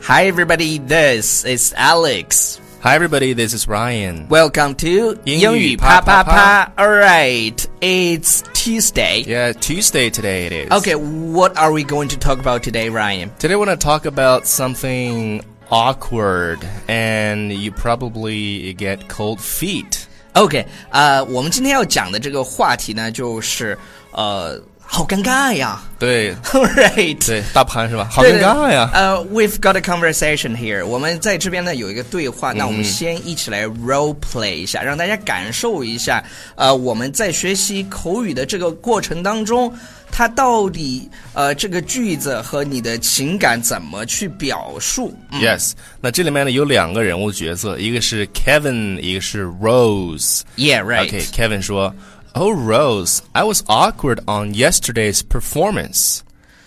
Hi everybody, this is Alex. Hi everybody, this is Ryan. Welcome to 英语啪啪啪啪 Alright, it's Tuesday. Yeah, Tuesday today it is. Okay, what are we going to talk about today, Ryan? Today I want to talk about something awkward and you probably get cold feet. OK, 我们今天要讲的这个话题呢，就是好尴尬呀。 对 Alright. 对，大潘是吧？好尴尬呀。 We've got a conversation here. 我们在这边呢有一个对话，那我们先一起来 role play 一下，让大家感受一下，我们在学习口语的这个过程当中，它到底这个句子和你的情感怎么去表述 ？Yes， 那这里面呢有两个人物角色，一个是 Kevin， 一个是 Rose. Yeah, right. Okay, Kevin 说。Oh, Rose, I was awkward on yesterday's performance.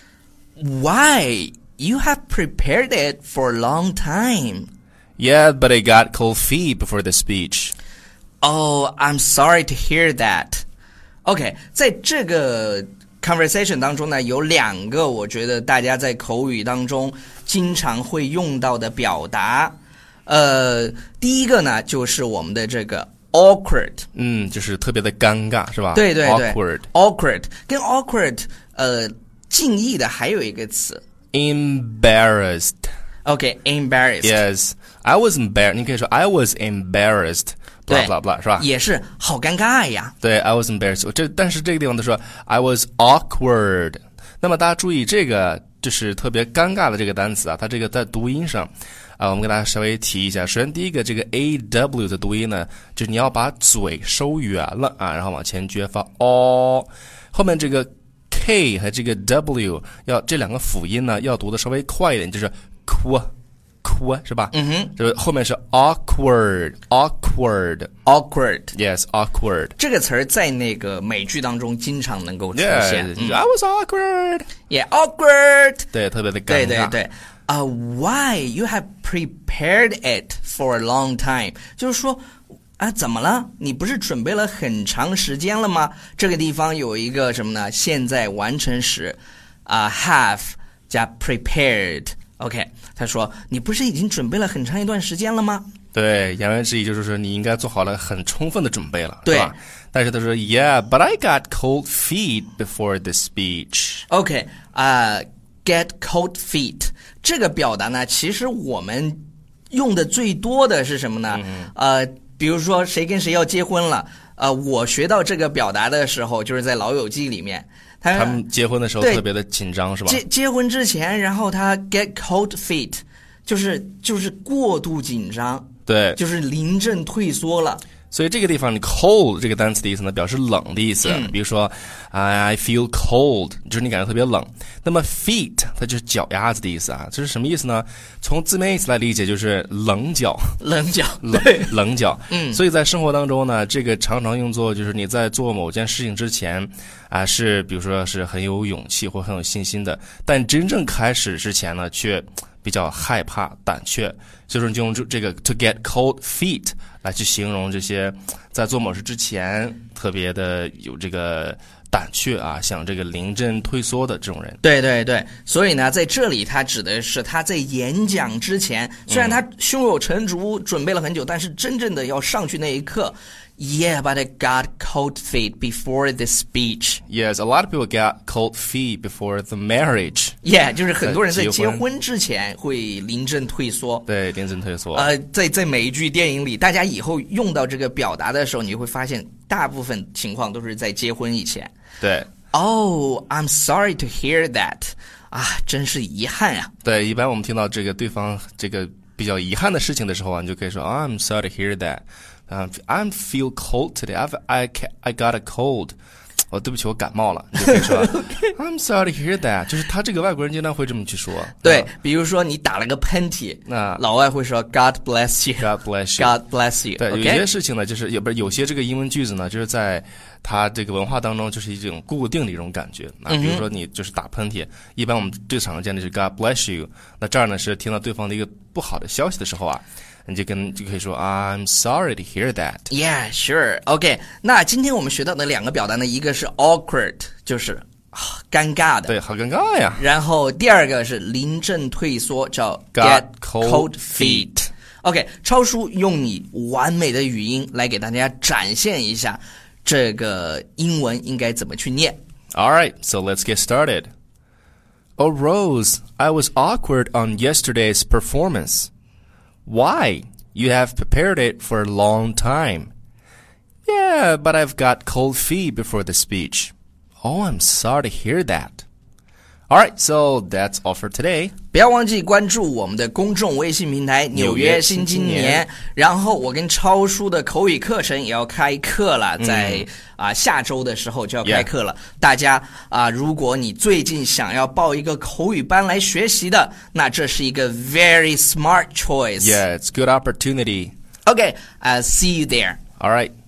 Why? You have prepared it for a long time. Yeah, but I got cold feet before the speech. Oh, I'm sorry to hear that. OK, 在这个 conversation 当中呢，有两个我觉得大家在口语当中经常会用到的表达。第一个呢，就是我们的这个awkward， 就是特别的尴尬，是吧？ 对对对 awkward 跟 awkward 近义的还有一个词 embarrassed. OK, embarrassed. Yes, I was embarrassed. 你可以说 I was embarrassed. blah blah blah 是吧？ 也是好尴尬呀。 对 I was embarrassed. 但是这个地方他说 I was awkward. 那么大家注意这个就是特别尴尬的这个单词啊，它这个在读音上。我们给大家稍微提一下，首先第一个这个 AW 的读音呢，就是你要把嘴收圆了啊，然后往前撅发 o， 后面这个 K 和这个 W 要这两个辅音呢要读的稍微快一点，就是哭是吧？这后面是 awkward. Yes, awkward. 这个词儿在那个美剧当中经常能够出现。 I was awkward. Yeah, awkward. 对，特别的尴尬。 对。Why you have prepared it for a long time？ 就是说怎么了？你不是准备了很长时间了吗？这个地方有一个什么呢？现在完成时have 加 prepared。OK， 他说你不是已经准备了很长一段时间了吗？ 对，言外之意就是说你应该做好了很充分的准备了， 对是吧？但是他说 Yeah, but I got cold feet before the speech. OK， get cold feet 这个表达呢，其实我们用的最多的是什么呢？比如说谁跟谁要结婚了，我学到这个表达的时候，就是在《老友记》里面，他们结婚的时候特别的紧张，是吧？ 结婚之前，然后他 get cold feet， 就是过度紧张， 对， 就是临阵退缩了。 所以这个地方你 cold 这个单词的意思呢，表示冷的意思。比如说 I feel cold， 就是你感觉特别冷。那么 feet 它就是脚丫子的意思啊，这是什么意思呢？从字面意思来理解就是棱角。棱角。所以在生活当中呢，这个常常用作就是你在做某件事情之前是比如说是很有勇气或很有信心的，但真正开始之前呢，却比较害怕胆怯，所以说你就用这个 to get cold feet 来去形容这些在做某事之前特别的有这个胆怯想这个临阵退缩的这种人。 对，所以呢在这里他指的是他在演讲之前，虽然他胸有成竹准备了很久，但是真正的要上去那一刻，Yeah, but I got cold feet before the speech. Yes, a lot of people got cold feet before the marriage. Yeah, 就是很多人在结婚之前会临阵退缩。 对，临阵退缩。 在每一句电影里，大家以后用到这个表达的时候，你会发现大部分情况都是在结婚以前。 对。 Oh, I'm sorry to hear that. 真是遗憾啊。 对，一般我们听到这个对方这个比较遗憾的事情的时候你就可以说 I'm sorry to hear that.I feel cold today. I got a cold. 对不起，我感冒了。你就可以说I'm sorry to hear that. 就是他这个外国人经常会这么去说。 对，比如说你打了个喷嚏，老外会说 God bless you. God bless you. God bless you. 对，有些事情呢，就是有些这个英文句子呢，就是在他这个文化当中就是一种固定的一种感觉。比如说你就是打喷嚏，一般我们最常见的是 God bless you。那这儿呢是听到对方的一个不好的消息的时候你就可以说 I'm sorry to hear that. Yeah, sure. OK, 那今天我们学到的两个表达呢，一个是 awkward， 就是尴尬的。 对，好尴尬呀。 然后第二个是临阵退缩，叫 Got cold cold feet。OK， 超叔用你完美的语音来给大家展现一下这个英文应该怎么去念。 All right, so let's get started. Oh, Rose, I was awkward on yesterday's performance. Why? You have prepared it for a long time. Yeah, but I've got cold feet before the speech. Oh, I'm sorry to hear that. All right, so that's all for today. 不要忘记关注我们的公众微信平台纽约新青年，然后我跟超叔的口语课程也要开课了，在下周的时候就要开课了。大家如果你最近想要报一个口语班来学习的，那这是一个 very smart choice. Yeah, it's a good opportunity. Okay, see you there. All right.